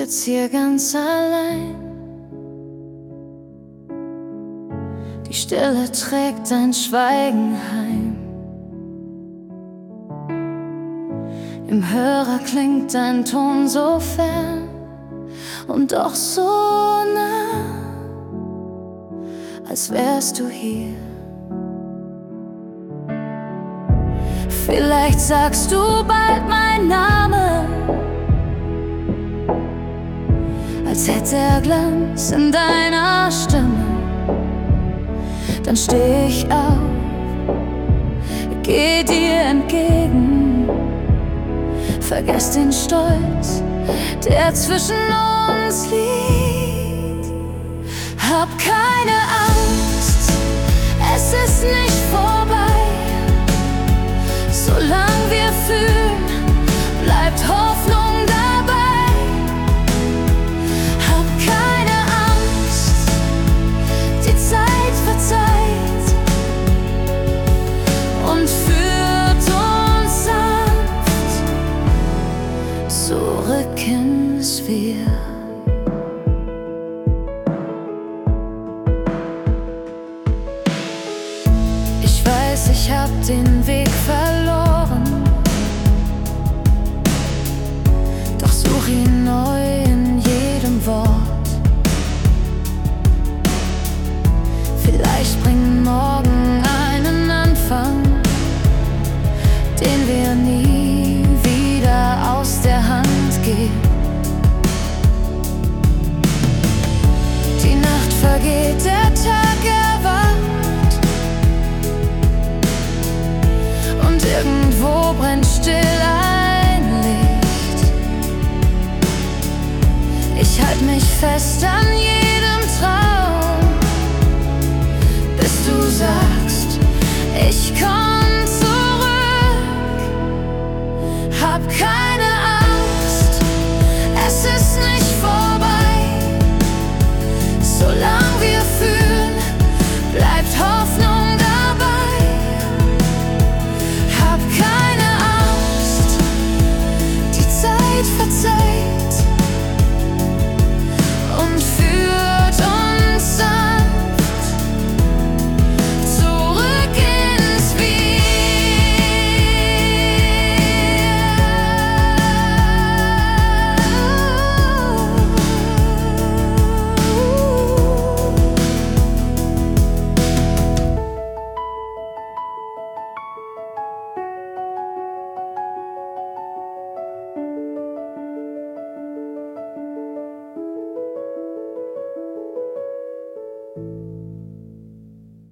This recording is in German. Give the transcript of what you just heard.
sitz hier ganz allein. Die Stille trägt dein Schweigen heim. Im Hörer klingt dein Ton so fern und doch so nah, als wärst du hier. Vielleicht sagst du bald meinen Namen, als hätte er Glanz in deiner Stimme. Dann steh ich auf, geh dir entgegen, vergess den Stolz, der zwischen uns liegt. Hab keine Angst, es ist nicht vorbei. Solange wir fühlen, bleibt Hoffnung dabei. Hab keine Angst, die Zeit verzeiht und führt uns sanft zurück ins Wir. Ich weiß, ich hab den Weg verloren, doch such ihn neu in jedem Wort. Vielleicht bringt morgen einen Anfang, den wir nie wieder aus der Hand geben. Die Nacht vergeht, der Tag erwacht und irgendwo brennt still ein Licht. Ich halt mich fest an jedem Traum, bis du sagst, ich komm zurück. Hab kein